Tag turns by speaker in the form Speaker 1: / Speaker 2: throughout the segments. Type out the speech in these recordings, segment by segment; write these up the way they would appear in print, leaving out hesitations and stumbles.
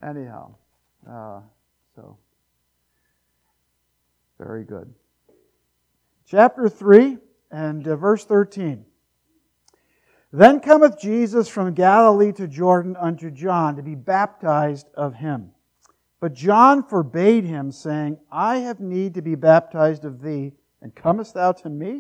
Speaker 1: Anyhow, so very good. Chapter 3 and verse 13. Then cometh Jesus from Galilee to Jordan unto John to be baptized of him. But John forbade him, saying, I have need to be baptized of thee, and comest thou to me?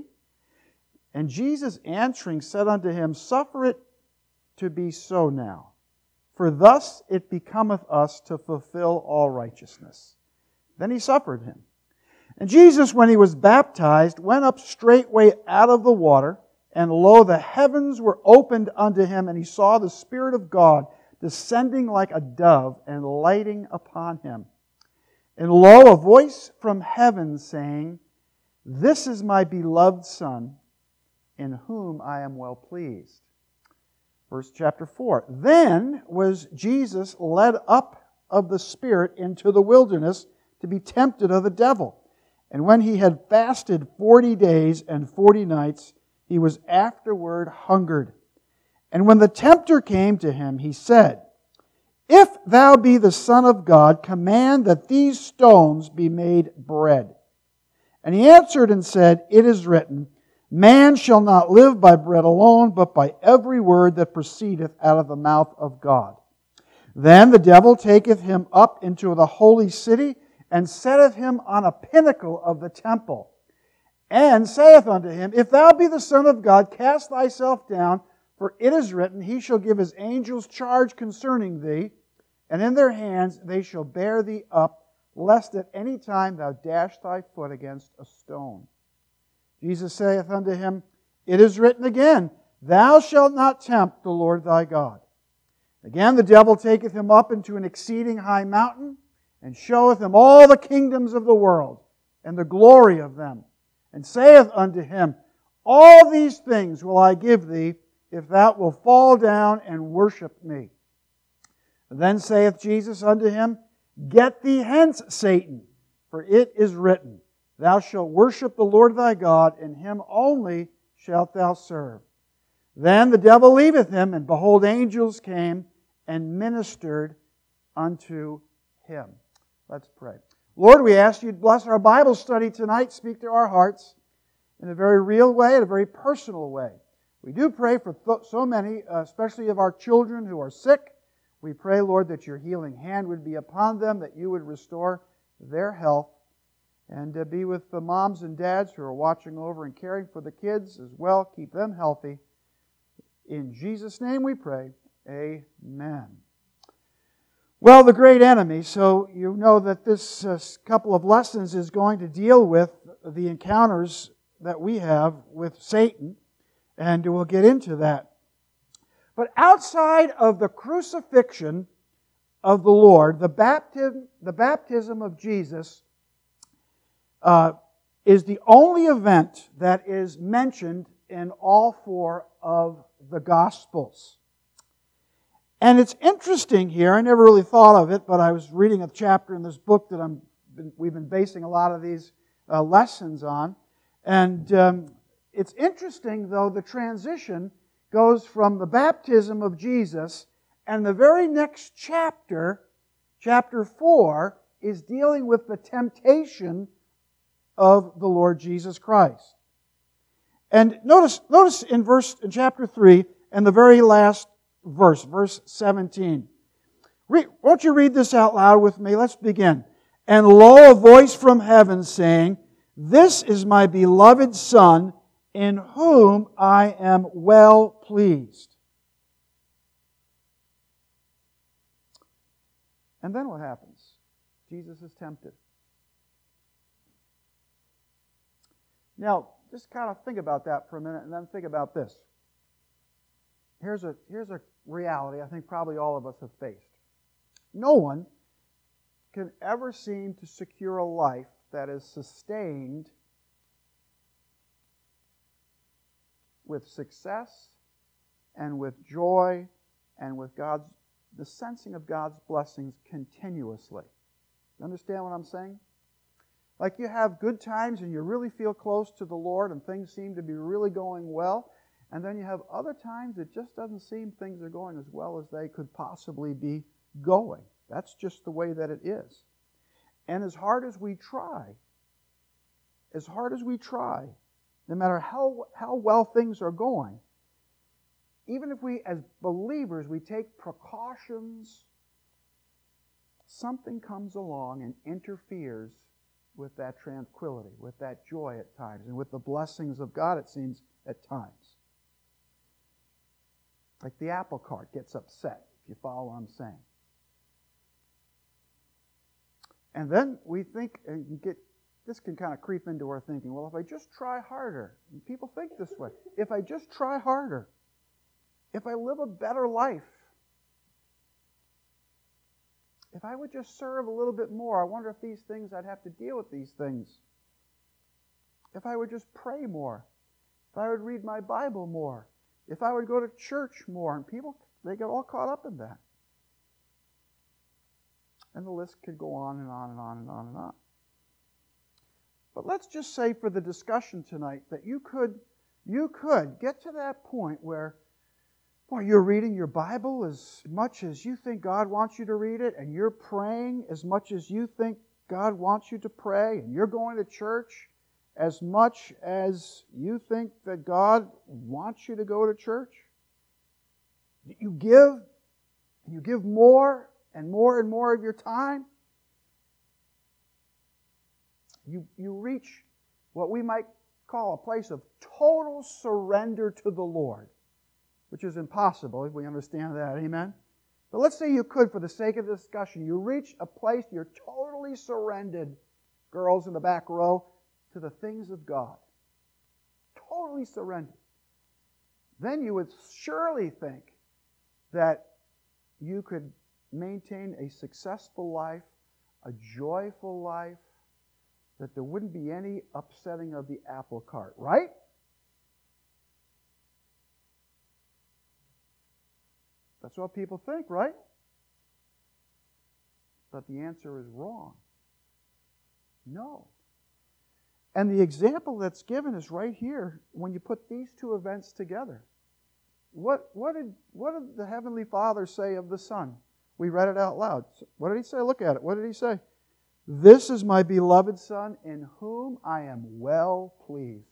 Speaker 1: And Jesus answering said unto him, Suffer it to be so now, for thus it becometh us to fulfill all righteousness. Then he suffered him. And Jesus, when he was baptized, went up straightway out of the water, and lo, the heavens were opened unto him, and he saw the Spirit of God descending like a dove and lighting upon him. And lo, a voice from heaven saying, This is my beloved Son, in whom I am well pleased. Verse chapter 4. Then was Jesus led up of the Spirit into the wilderness to be tempted of the devil. And when he had fasted 40 days and 40 nights, he was afterward hungered. And when the tempter came to him, he said, If thou be the Son of God, command that these stones be made bread. And he answered and said, It is written, Man shall not live by bread alone, but by every word that proceedeth out of the mouth of God. Then the devil taketh him up into the holy city, and setteth him on a pinnacle of the temple, and saith unto him, If thou be the Son of God, cast thyself down, for it is written, He shall give His angels charge concerning thee, and in their hands they shall bear thee up, lest at any time thou dash thy foot against a stone. Jesus saith unto him, It is written again, Thou shalt not tempt the Lord thy God. Again the devil taketh him up into an exceeding high mountain, and showeth him all the kingdoms of the world, and the glory of them, and saith unto him, All these things will I give thee, if thou wilt fall down and worship me. Then saith Jesus unto him, Get thee hence, Satan, for it is written, Thou shalt worship the Lord thy God, and Him only shalt thou serve. Then the devil leaveth him, and behold, angels came and ministered unto him. Let's pray. Lord, we ask you to bless our Bible study tonight. Speak to our hearts in a very real way, in a very personal way. We do pray for so many, especially of our children who are sick. We pray, Lord, that your healing hand would be upon them, that you would restore their health, and be with the moms and dads who are watching over and caring for the kids as well. Keep them healthy. In Jesus' name we pray. Amen. Well, the great enemy. So you know that this couple of lessons is going to deal with the encounters that we have with Satan, and we'll get into that. But outside of the crucifixion of the Lord, the baptism of Jesus is the only event that is mentioned in all four of the Gospels. And it's interesting here, I never really thought of it, but I was reading a chapter in this book that we've been basing a lot of these lessons on. And it's interesting, though, the transition goes from the baptism of Jesus, and the very next chapter, chapter 4, is dealing with the temptation of the Lord Jesus Christ. And notice in chapter 3 and the very last verse, verse 17. Won't you read this out loud with me? Let's begin. And lo, a voice from heaven saying, This is my beloved Son, in whom I am well pleased. And then what happens? Jesus is tempted. Now, just kind of think about that for a minute and then think about this. Here's a reality I think probably all of us have faced. No one can ever seem to secure a life that is sustained with success and with joy and with the sensing of God's blessings continuously. You understand what I'm saying? Like you have good times and you really feel close to the Lord and things seem to be really going well. And then you have other times it just doesn't seem things are going as well as they could possibly be going. That's just the way that it is. And as hard as we try, no matter how well things are going, even if we, as believers, we take precautions, something comes along and interferes with that tranquility, with that joy at times, and with the blessings of God, it seems, at times. Like the apple cart gets upset, if you follow what I'm saying. And then we think, this can kind of creep into our thinking, well, if I just try harder, and people think this way, if I just try harder, if I live a better life, if I would just serve a little bit more, I wonder if these things, I'd have to deal with these things. If I would just pray more, if I would read my Bible more, if I would go to church more, and people, they get all caught up in that. And the list could go on and on and on and on and on. But let's just say for the discussion tonight that you could get to that point where, boy, you're reading your Bible as much as you think God wants you to read it, and you're praying as much as you think God wants you to pray, and you're going to church as much as you think that God wants you to go to church. You give, and you give more and more and more of your time. You reach what we might call a place of total surrender to the Lord, which is impossible if we understand that, amen? But let's say you could, for the sake of the discussion, you reach a place you're totally surrendered, girls in the back row, to the things of God. Totally surrendered. Then you would surely think that you could maintain a successful life, a joyful life, that there wouldn't be any upsetting of the apple cart, right? That's what people think, right? But the answer is wrong. No. And the example that's given is right here when you put these two events together. What did the Heavenly Father say of the Son? We read it out loud. What did He say? Look at it. What did He say? This is my beloved Son, in whom I am well pleased.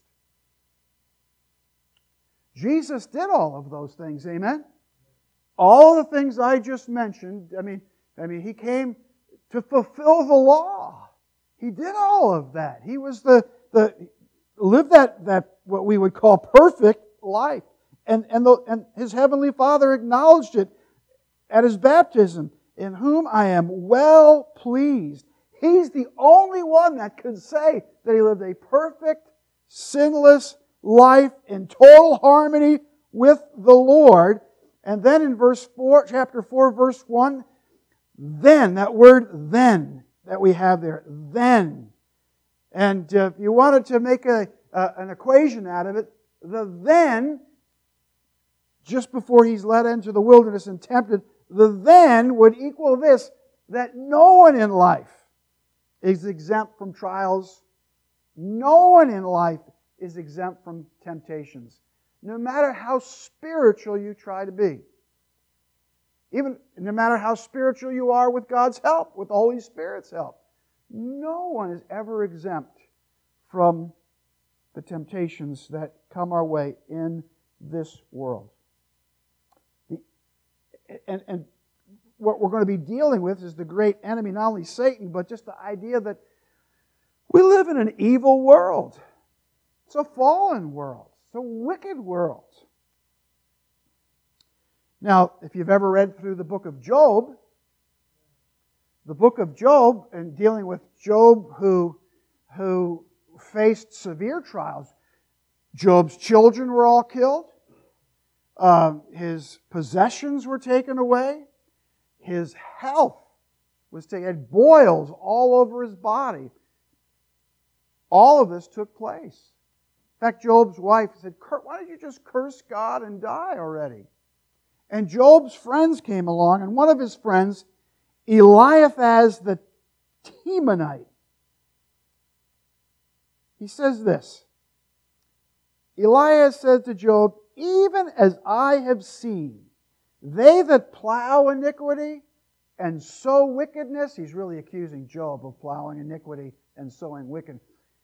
Speaker 1: Jesus did all of those things, amen? All the things I just mentioned, I mean, He came to fulfill the law. He did all of that. He was lived that what we would call perfect life. And His Heavenly Father acknowledged it at His baptism, in whom I am well pleased. He's the only one that could say that He lived a perfect, sinless life in total harmony with the Lord. And then in chapter 4, verse 1, then, that word then that we have there, then. And if you wanted to make an equation out of it, the then, just before He's led into the wilderness and tempted, the then would equal this, that no one in life is exempt from trials. No one in life is exempt from temptations, no matter how spiritual you try to be. Even no matter how spiritual you are with God's help, with the Holy Spirit's help. No one is ever exempt from the temptations that come our way in this world. And what we're going to be dealing with is the great enemy, not only Satan, but just the idea that we live in an evil world. It's a fallen world. It's a wicked world. Now, if you've ever read through the book of Job, and dealing with Job who faced severe trials, Job's children were all killed. His possessions were taken away. His health was taken. He had boils all over his body. All of this took place. In fact, Job's wife said, "Why don't you just curse God and die already?" And Job's friends came along, and one of his friends, Eliphaz the Temanite, he says this. Eliphaz said to Job, "Even as I have seen, they that plow iniquity and sow wickedness, he's really accusing Job of plowing iniquity and sowing wickedness.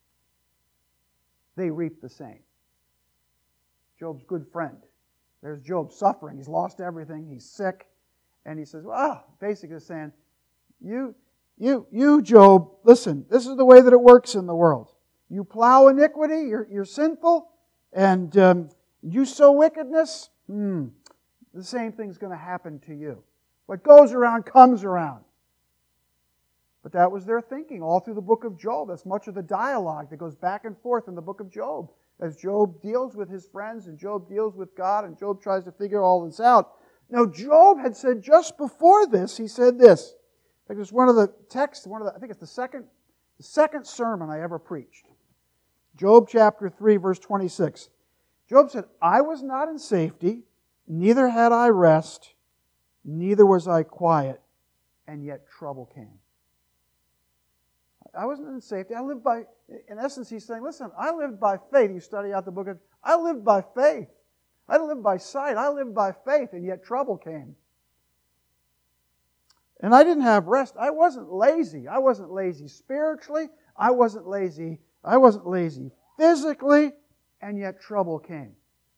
Speaker 1: They reap the same. Job's good friend. There's Job suffering. He's lost everything. He's sick. And he says, well, basically saying, you, Job, listen, this is the way that it works in the world. You plow iniquity, you're sinful, and you sow wickedness, the same thing's going to happen to you. What goes around comes around. But that was their thinking all through the book of Job. That's much of the dialogue that goes back and forth in the book of Job. As Job deals with his friends and Job deals with God and Job tries to figure all this out. Now, Job had said just before this, he said this. In fact, it's one of the texts, I think it's the second sermon I ever preached. Job chapter 3, verse 26. Job said, I was not in safety, neither had I rest, neither was I quiet, and yet trouble came. I wasn't in safety. I lived by, in essence, he's saying, listen, I lived by faith. You study out the book of, I lived by faith. I didn't live by sight. I lived by faith, and yet trouble came. And I didn't have rest. I wasn't lazy. I wasn't lazy spiritually. I wasn't lazy physically, and yet trouble came.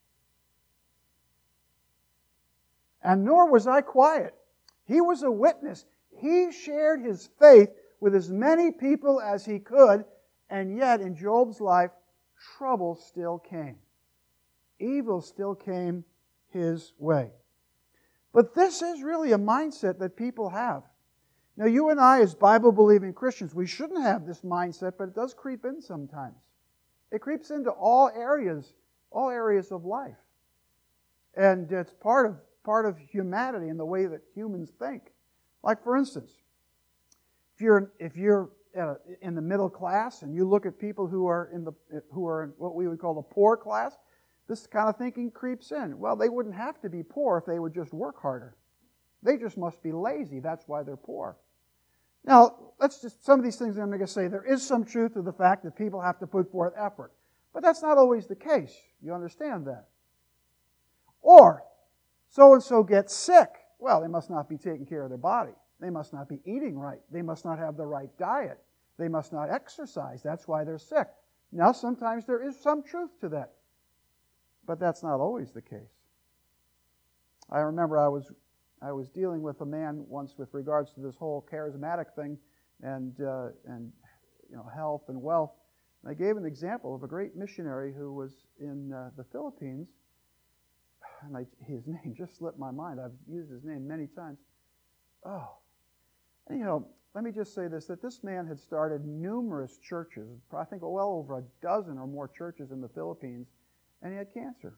Speaker 1: And nor was I quiet. He was a witness. He shared his faith with as many people as he could, and yet in Job's life, trouble still came. Evil still came his way. But this is really a mindset that people have. Now, you and I, as Bible-believing Christians, we shouldn't have this mindset, but it does creep in sometimes. It creeps into all areas of life. And it's part of humanity and the way that humans think. Like, for instance, if you're in the middle class and you look at people who are in what we would call the poor class, this kind of thinking creeps in. Well, they wouldn't have to be poor if they would just work harder. They just must be lazy. That's why they're poor. Now, some of these things I'm going to say, there is some truth to the fact that people have to put forth effort. But that's not always the case. You understand that? Or, so-and-so gets sick. Well, they must not be taking care of their body. They must not be eating right. They must not have the right diet. They must not exercise. That's why they're sick. Now, sometimes there is some truth to that. But that's not always the case. I remember I was dealing with a man once with regards to this whole charismatic thing and health and wealth. And I gave an example of a great missionary who was in the Philippines. And his name just slipped my mind. I've used his name many times. Oh. Anyhow, let me just say this, that this man had started numerous churches, I think well over a dozen or more churches in the Philippines, and he had cancer.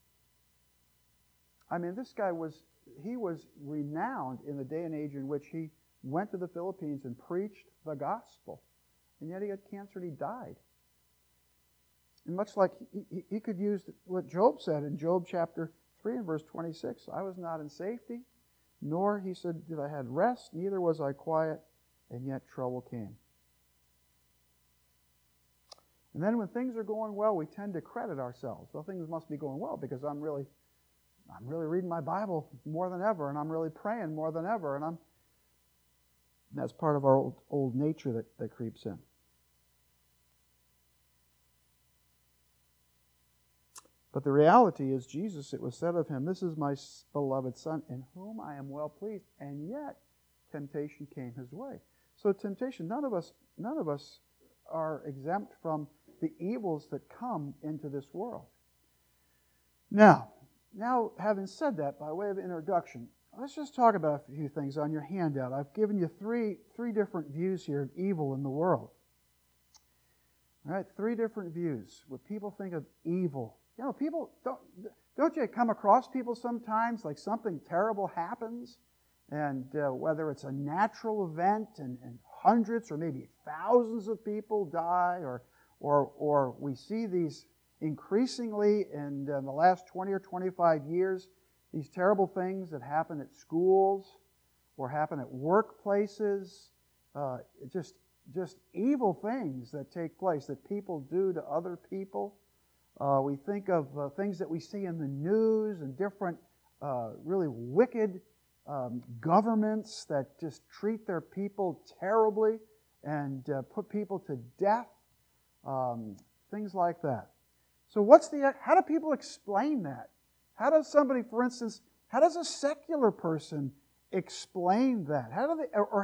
Speaker 1: I mean, this guy was renowned in the day and age in which he went to the Philippines and preached the gospel. And yet he had cancer and he died. And much like he could use what Job said in Job chapter 3 and verse 26, I was not in safety, nor, he said, did I have rest, neither was I quiet, and yet trouble came. And then when things are going well, we tend to credit ourselves. Well, things must be going well because I'm really reading my Bible more than ever, and I'm really praying more than ever, and that's part of our old nature that creeps in. But the reality is, Jesus, it was said of him, this is my beloved Son, in whom I am well pleased, and yet temptation came his way. So temptation, none of us are exempt from the evils that come into this world. Now, having said that, by way of introduction, let's just talk about a few things on your handout. I've given you three different views here of evil in the world. All right, three different views. What people think of evil. You know, people don't you come across people sometimes like something terrible happens, and whether it's a natural event and hundreds or maybe thousands of people die, or we see these increasingly in the last 20 or 25 years, these terrible things that happen at schools or happen at workplaces, just evil things that take place that people do to other people. We think of things that we see in the news and different really wicked governments that just treat their people terribly and put people to death, things like that. So how do people explain that? How does somebody, for instance, how does a secular person explain that? How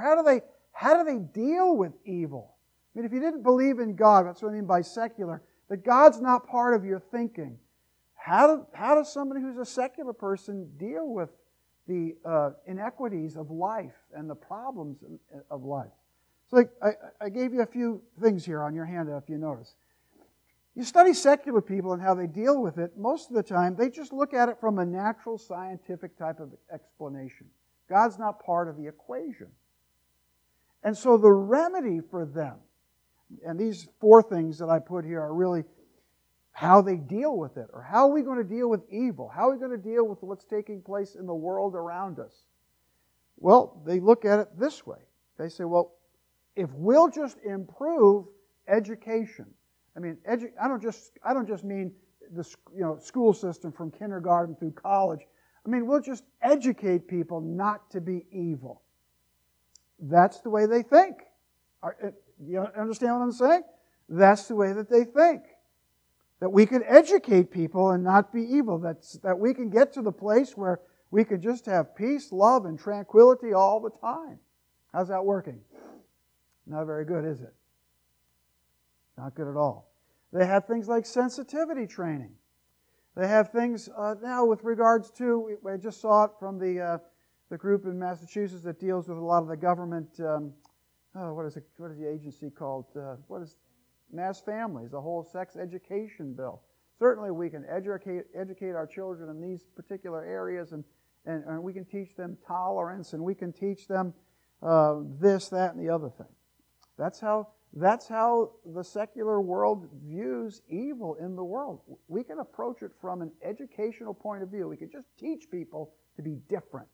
Speaker 1: do they deal with evil? I mean, if you didn't believe in God, that's what I mean by secular, that God's not part of your thinking. How does somebody who's a secular person deal with the inequities of life and the problems of life? So I gave you a few things here on your handout, if you notice. You study secular people and how they deal with it, most of the time they just look at it from a natural scientific type of explanation. God's not part of the equation. And so the remedy for them, and these 4 things that I put here are really how they deal with it, or how are we going to deal with evil? How are we going to deal with what's taking place in the world around us? Well, they look at it this way. They say, well, if we'll just improve education, I mean, I don't just mean the school system from kindergarten through college. I mean, we'll just educate people not to be evil. That's the way they think. You understand what I'm saying? That's the way that they think. That we can educate people and not be evil. That we can get to the place where we can just have peace, love, and tranquility all the time. How's that working? Not very good, is it? Not good at all. They have things like sensitivity training. They have things now with regards to, I just saw it from the group in Massachusetts that deals with a lot of the government, what is the agency called? What is Mass Families, the whole sex education bill. Certainly we can educate our children in these particular areas, and we can teach them tolerance, and we can teach them this, that, and the other thing. That's how the secular world views evil in the world. We can approach it from an educational point of view. We can just teach people to be different.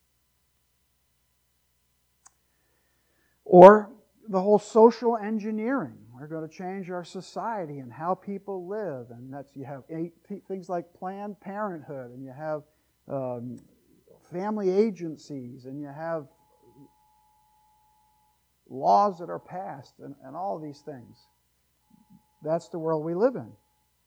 Speaker 1: Or the whole social engineering. We're going to change our society and how people live. And you have things like Planned Parenthood, and you have family agencies, and you have laws that are passed, and all of these things. That's the world we live in.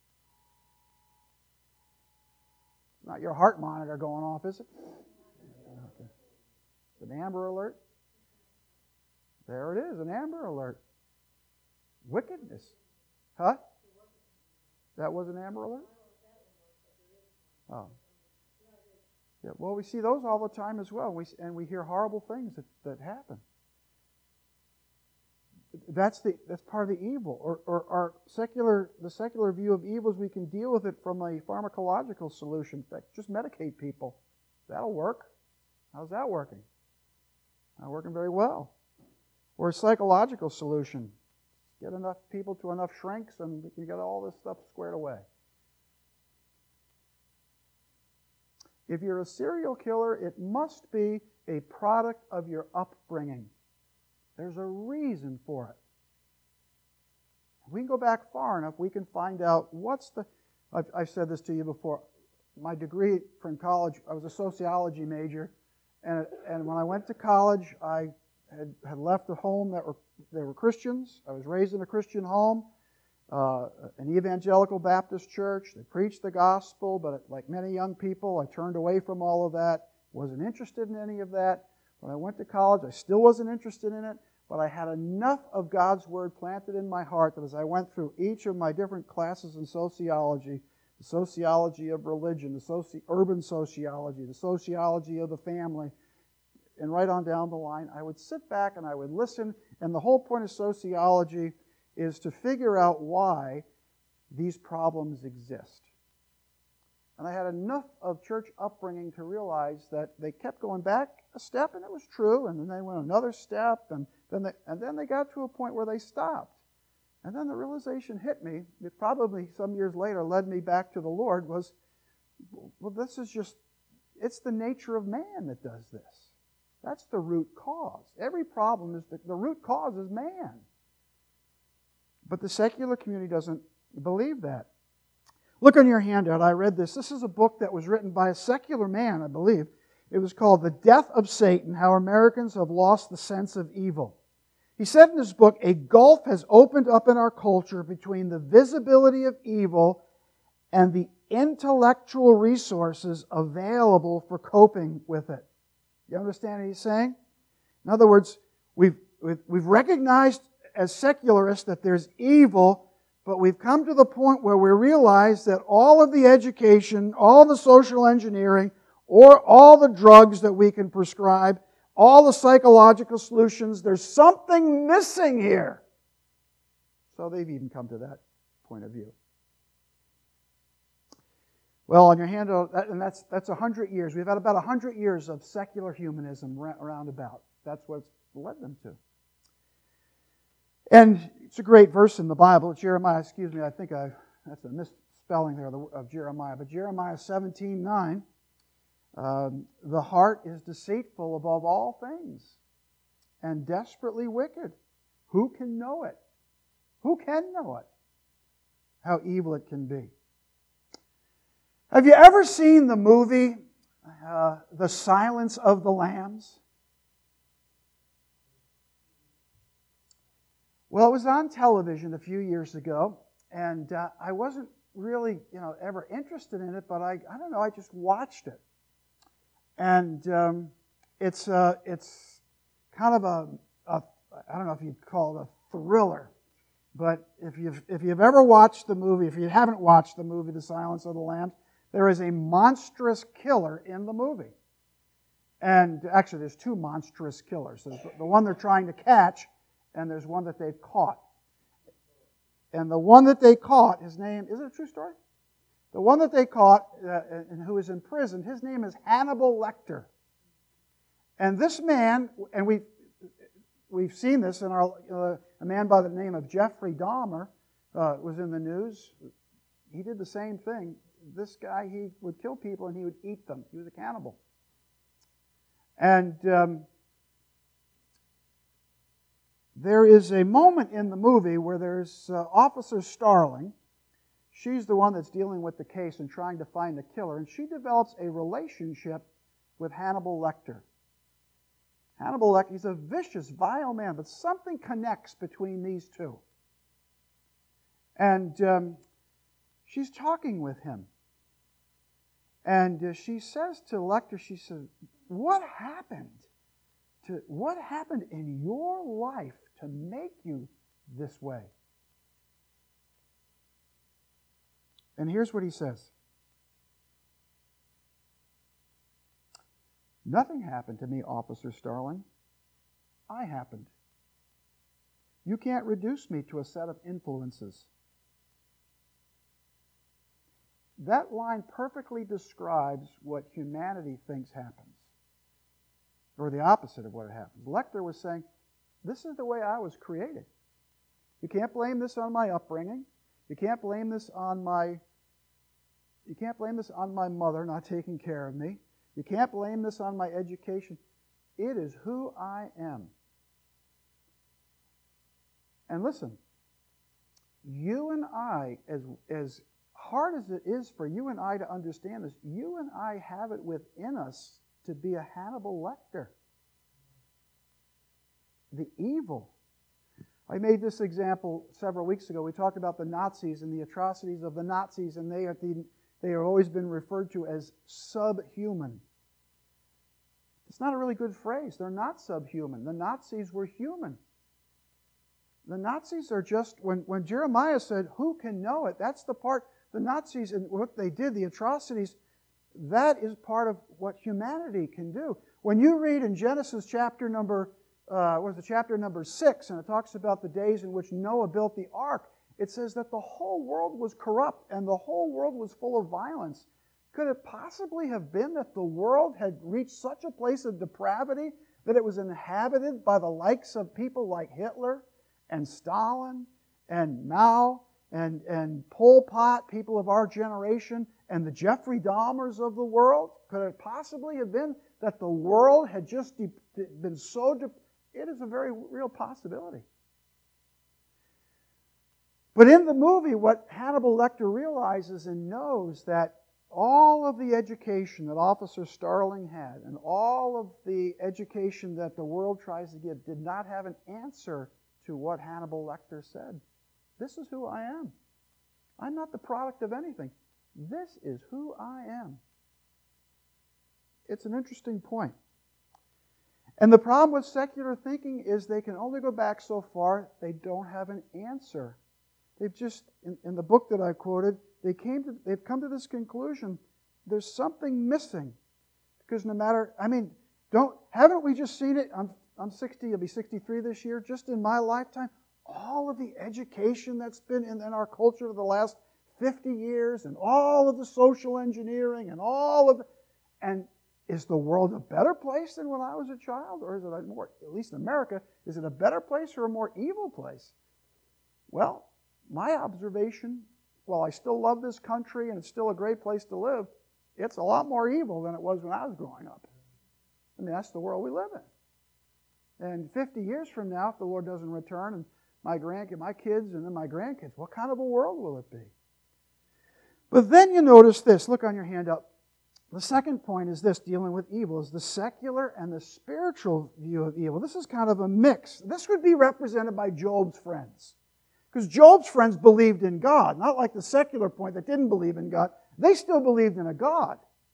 Speaker 1: Not your heart monitor going off, is it? Okay. It's an Amber Alert. There it is, an Amber Alert. Wickedness. Huh? That was an Amber Alert? Oh. Yeah, well, we see those all the time as well, and we hear horrible things that happen. That's part of the evil. Or the secular view of evil is we can deal with it from a pharmacological solution. Just medicate people. That'll work. How's that working? Not working very well. Or a psychological solution. Get enough people to enough shrinks and we can get all this stuff squared away. If you're a serial killer, it must be a product of your upbringing. There's a reason for it. If we can go back far enough, we can find out I've said this to you before. My degree from college, I was a sociology major, and when I went to college, I had left a home they were Christians. I was raised in a Christian home, an evangelical Baptist church. They preached the gospel, but like many young people, I turned away from all of that, wasn't interested in any of that. When I went to college, I still wasn't interested in it, but I had enough of God's Word planted in my heart that as I went through each of my different classes in sociology, the sociology of religion, the urban sociology, the sociology of the family, and right on down the line, I would sit back and I would listen, and the whole point of sociology is to figure out why these problems exist. And I had enough of church upbringing to realize that they kept going back a step, and it was true, and then they went another step, and then they got to a point where they stopped. And then the realization hit me, it probably some years later led me back to the Lord, was, well, this is just, it's the nature of man that does this. That's the root cause. Every problem is the root cause is man. But the secular community doesn't believe that. Look on your handout. I read this. This is a book that was written by a secular man, I believe. It was called The Death of Satan, How Americans Have Lost the Sense of Evil. He said in his book, a gulf has opened up in our culture between the visibility of evil and the intellectual resources available for coping with it. You understand what he's saying? In other words, we've recognized as secularists that there's evil, but we've come to the point where we realize that all of the education, all the social engineering, or all the drugs that we can prescribe, all the psychological solutions, there's something missing here. So they've even come to that point of view. Well, on your handout, and that's 100 years. We've had about 100 years of secular humanism around about. That's what's led them to. And it's a great verse in the Bible. Jeremiah, I think that's a misspelling there of Jeremiah. But Jeremiah 17:9, the heart is deceitful above all things and desperately wicked. Who can know it? Who can know it? How evil it can be. Have you ever seen the movie The Silence of the Lambs? Well, it was on television a few years ago, and I wasn't really, ever interested in it, but I don't know, I just watched it. And it's kind of I don't know if you'd call it a thriller, but if you've ever watched the movie, if you haven't watched the movie The Silence of the Lambs, there is a monstrous killer in the movie. And actually, there's two monstrous killers. There's the one they're trying to catch, and there's one that they've caught. And the one that they caught, his name, is it a true story? The one that they caught and who is in prison, his name is Hannibal Lecter. And this man, and we've seen this in a man by the name of Jeffrey Dahmer was in the news. He did the same thing. This guy, he would kill people and he would eat them. He was a cannibal. And there is a moment in the movie where there's Officer Starling. She's the one that's dealing with the case and trying to find the killer. And she develops a relationship with Hannibal Lecter. Hannibal Lecter, he's a vicious, vile man, but something connects between these two. And she's talking with him. And she says to Lecter, she says, what happened in your life to make you this way? And here's what he says. Nothing happened to me, Officer Starling. I happened. You can't reduce me to a set of influences. That line perfectly describes what humanity thinks happens, or the opposite of what it happens. Lecter was saying, this is the way I was created. You can't blame this on my upbringing. You can't blame this on my mother not taking care of me. You can't blame this on my education. It is who I am. And listen, you and I, as hard as it is for you and I to understand this, you and I have it within us to be a Hannibal Lecter. The evil. I made this example several weeks ago. We talked about the Nazis and the atrocities of the Nazis, and they have always been referred to as subhuman. It's not a really good phrase. They're not subhuman. The Nazis were human. The Nazis are just, when Jeremiah said, who can know it? That's the part, the Nazis and what they did, the atrocities, that is part of what humanity can do. When you read in Genesis chapter number 6, and it talks about the days in which Noah built the ark, it says that the whole world was corrupt and the whole world was full of violence. Could it possibly have been that the world had reached such a place of depravity that it was inhabited by the likes of people like Hitler and Stalin and Mao and Pol Pot, people of our generation, and the Jeffrey Dahmers of the world? Could it possibly have been that the world had just been so it is a very real possibility. But in the movie, what Hannibal Lecter realizes and knows that all of the education that Officer Starling had and all of the education that the world tries to give did not have an answer to what Hannibal Lecter said. This is who I am. I'm not the product of anything. This is who I am. It's an interesting point. And the problem with secular thinking is they can only go back so far. They don't have an answer. They've just, in the book that I quoted, they've come to this conclusion, there's something missing. Because no matter, haven't we just seen it? I'm 60, I'll be 63 this year. Just in my lifetime, all of the education that's been in our culture for the last 50 years and all of the social engineering and and is the world a better place than when I was a child? Or is it a more, at least in America, is it a better place or a more evil place? Well, my observation, while I still love this country and it's still a great place to live, it's a lot more evil than it was when I was growing up. That's the world we live in. And 50 years from now, if the Lord doesn't return, and my kids and then my grandkids, what kind of a world will it be? But then you notice this. Look on your handout. The second point is this, dealing with evil, is the secular and the spiritual view of evil. This is kind of a mix. This would be represented by Job's friends. Because Job's friends believed in God, not like the secular point that didn't believe in God. They still believed in a God.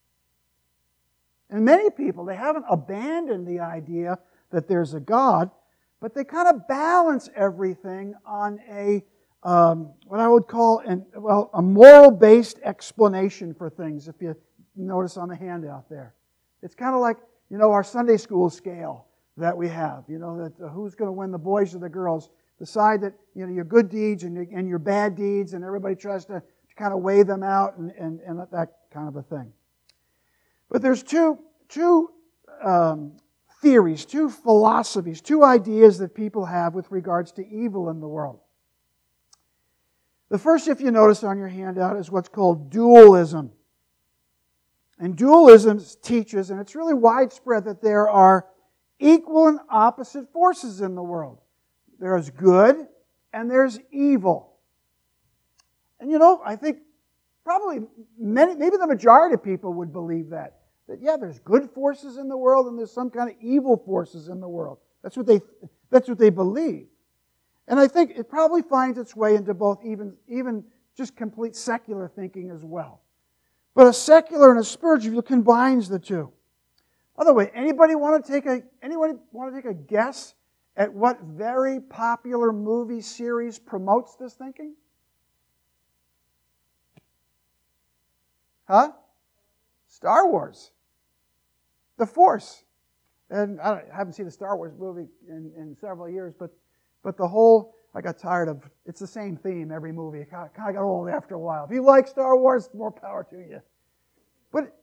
Speaker 1: And many people, they haven't abandoned the idea that there's a God, but they kind of balance everything on what I would call a moral-based explanation for things, if you notice on the handout there. It's kind of like, our Sunday school scale that we have, that who's going to win, the boys or the girls. Decide that, your good deeds and your bad deeds, and everybody tries to kind of weigh them out and that kind of a thing. But there's two theories, two philosophies, two ideas that people have with regards to evil in the world. The first, if you notice on your handout, is what's called dualism. And dualism teaches, and it's really widespread, that there are equal and opposite forces in the world. There's good and there's evil. And I think probably maybe the majority of people would believe that there's good forces in the world and there's some kind of evil forces in the world. That's what they believe. And I think it probably finds its way into both even just complete secular thinking as well. But a secular and a spiritual view combines the two. By the way, anybody want to take a guess at what very popular movie series promotes this thinking? Huh? Star Wars. The Force. And I haven't seen the Star Wars movie in several years, but the whole, I got tired of, it's the same theme every movie. It kind of got old after a while. If you like Star Wars, more power to you. But,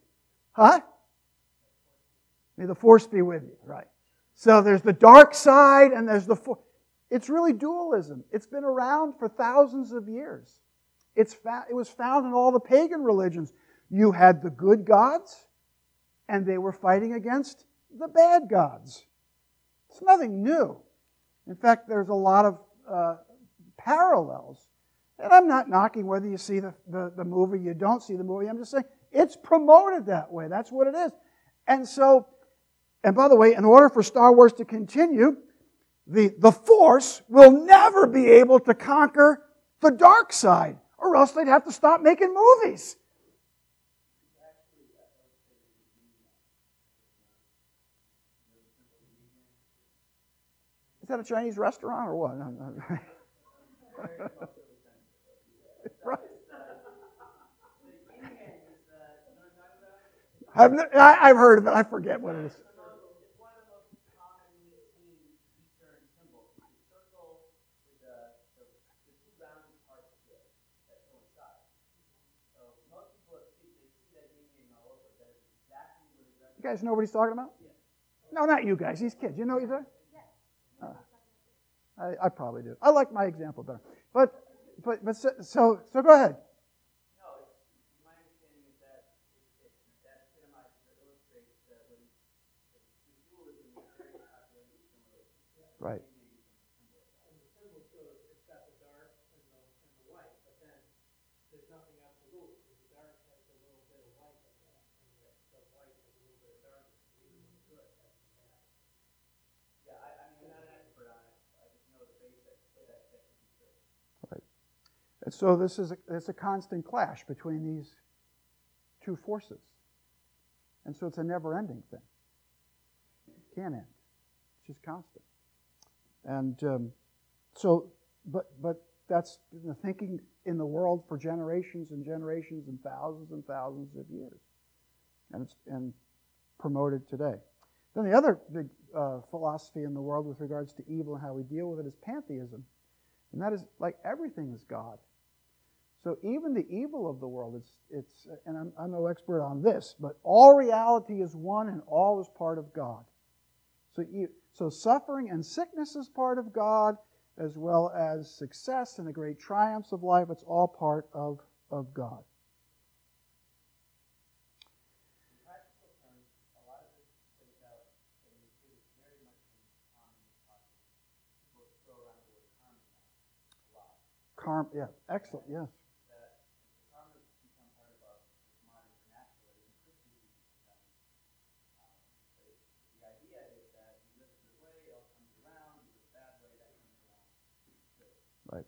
Speaker 1: may the Force be with you, right. So there's the dark side and there's the force. It's really dualism. It's been around for thousands of years. It was found in all the pagan religions. You had the good gods, and they were fighting against the bad gods. It's nothing new. In fact, there's a lot of parallels. And I'm not knocking whether you see the movie, you don't see the movie. I'm just saying it's promoted that way. That's what it is. And by the way, in order for Star Wars to continue, the Force will never be able to conquer the dark side, or else they'd have to stop making movies. Is that a Chinese restaurant or what? Right. I've heard of it. I forget what it is. You guys know what he's talking about? No, not you guys. These kids. You know what he's talking about? I probably do. I like my example better. But so go ahead.
Speaker 2: No, my understanding is that that epitomizes or illustrates that when the dualism is very popular in Eastern religions.
Speaker 1: Right.
Speaker 3: And the symbol shows it's got the dark and the white, but then there's nothing absolute. The dark has a little bit of
Speaker 1: So it's a constant clash between these two forces. And so it's a never-ending thing. It can't end. It's just constant. And but that's the thinking in the world for generations and generations and thousands of years. And it's promoted today. Then the other big philosophy in the world with regards to evil and how we deal with it is pantheism. And that is like everything is God. So even the evil of the world, it's and I'm no expert on this, but all reality is one and all is part of God. So suffering and sickness is part of God, as well as success and the great triumphs of life. It's all part of God.
Speaker 2: In practical terms, a lot of this plays out, and you see this very much in comedy talking. People throw around the word karma now a lot.
Speaker 1: Yeah, excellent, yes.
Speaker 2: That karma has become part of our modern vernacular, even Christians use it sometimes. But the idea is that you live a good way, it all comes around. You live a bad way, that comes around.
Speaker 1: Right.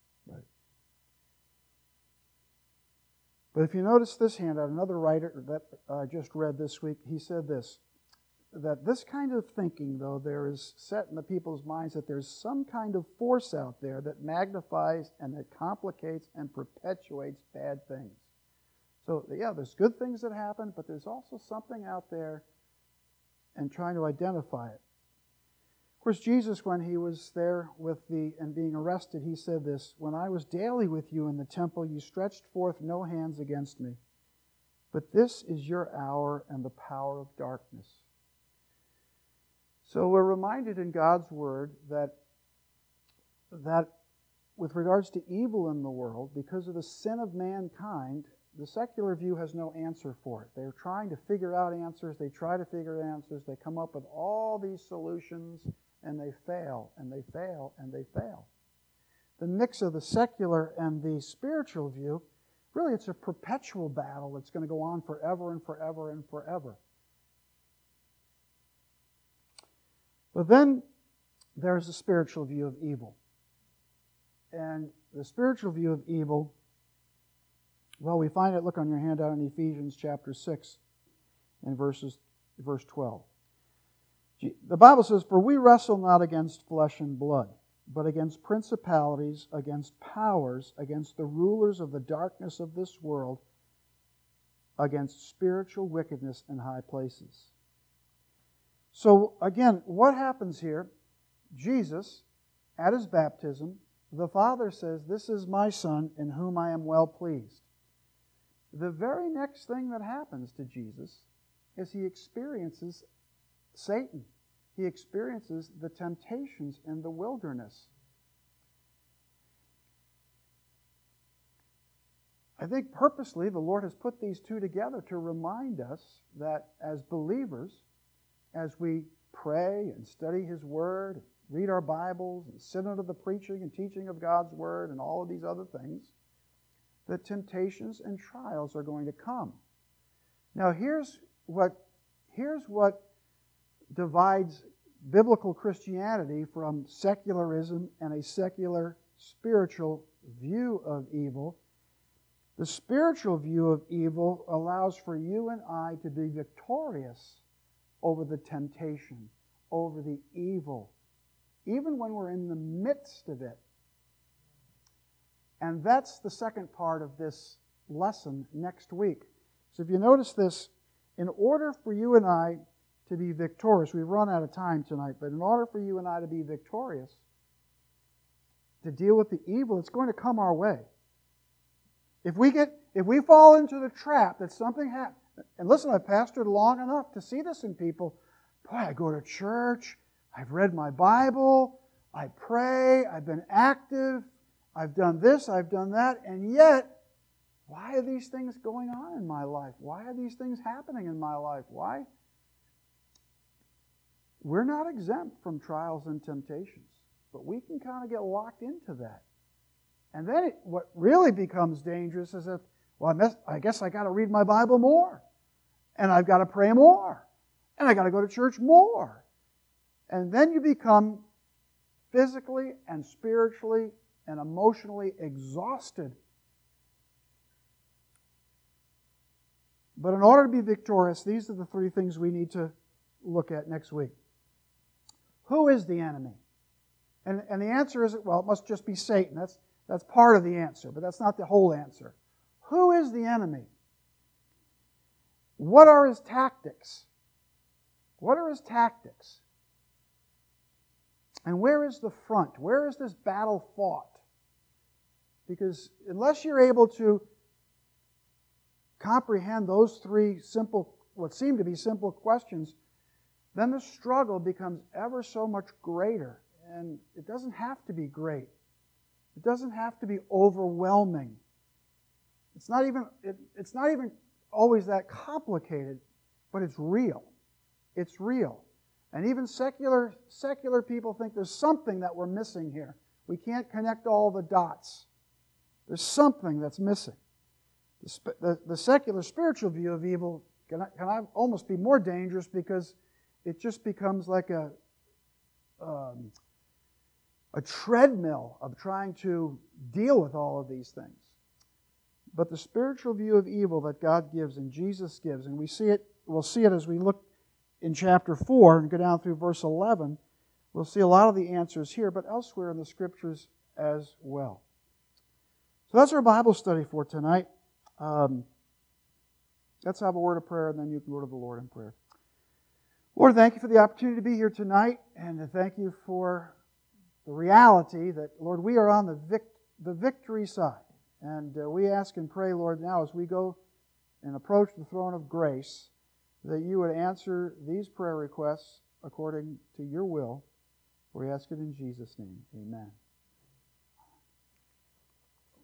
Speaker 1: But if you notice this handout, another writer that I just read this week, he said this, that this kind of thinking, though, there is set in the people's minds that there's some kind of force out there that magnifies and that complicates and perpetuates bad things. So, yeah, there's good things that happen, but there's also something out there and trying to identify it. Of course, Jesus, when he was there and being arrested, he said this, "When I was daily with you in the temple, you stretched forth no hands against me. But this is your hour and the power of darkness." So we're reminded in God's Word that with regards to evil in the world, because of the sin of mankind, the secular view has no answer for it. They're trying to figure out answers. They try to figure out answers. They come up with all these solutions, and they fail, and they fail, and they fail. The mix of the secular and the spiritual view, really it's a perpetual battle that's going to go on forever and forever and forever. But then there's the spiritual view of evil. And the spiritual view of evil, well, we find it, look on your handout in Ephesians chapter 6 and verse 12. The Bible says, "For we wrestle not against flesh and blood, but against principalities, against powers, against the rulers of the darkness of this world, against spiritual wickedness in high places." So again, what happens here? Jesus, at his baptism, the Father says, "This is my Son in whom I am well pleased." The very next thing that happens to Jesus is he experiences Satan. He experiences the temptations in the wilderness. I think purposely the Lord has put these two together to remind us that as believers, as we pray and study His Word, read our Bibles, and sit under the preaching and teaching of God's Word and all of these other things, that temptations and trials are going to come. Now here's what divides biblical Christianity from secularism and a secular spiritual view of evil. The spiritual view of evil allows for you and I to be victorious over the temptation, over the evil, even when we're in the midst of it. And that's the second part of this lesson next week. So if you notice this, in order for you and I to be victorious, we've run out of time tonight, but in order for you and I to be victorious, to deal with the evil, it's going to come our way. If we fall into the trap that something happens, and listen, I've pastored long enough to see this in people. Boy, I go to church, I've read my Bible, I pray, I've been active, I've done this, I've done that, and yet, why are these things going on in my life? Why are these things happening in my life? Why? We're not exempt from trials and temptations, but we can kind of get locked into that. And then what really becomes dangerous is that, well, I guess I got to read my Bible more, and I've got to pray more, and I got to go to church more. And then you become physically and spiritually and emotionally exhausted. But in order to be victorious, these are the three things we need to look at next week. Who is the enemy? And the answer is, well, it must just be Satan. That's part of the answer, but that's not the whole answer. Who is the enemy? What are his tactics? What are his tactics? And where is the front? Where is this battle fought? Because unless you're able to comprehend those three simple, what seem to be simple questions, then the struggle becomes ever so much greater. And it doesn't have to be great. It doesn't have to be overwhelming. It's not even always that complicated, but it's real. It's real. And even secular people think there's something that we're missing here. We can't connect all the dots. There's something that's missing. The secular spiritual view of evil can almost be more dangerous because it just becomes like a treadmill of trying to deal with all of these things. But the spiritual view of evil that God gives and Jesus gives, and we'll see it as we look in chapter 4 and go down through verse 11, we'll see a lot of the answers here, but elsewhere in the Scriptures as well. So that's our Bible study for tonight. Let's have a word of prayer, and then you can go to the Lord in prayer. Lord, thank you for the opportunity to be here tonight, and thank you for the reality that, Lord, we are on the victory side. And we ask and pray, Lord, now as we go and approach the throne of grace, that you would answer these prayer requests according to your will. We ask it in Jesus' name. Amen.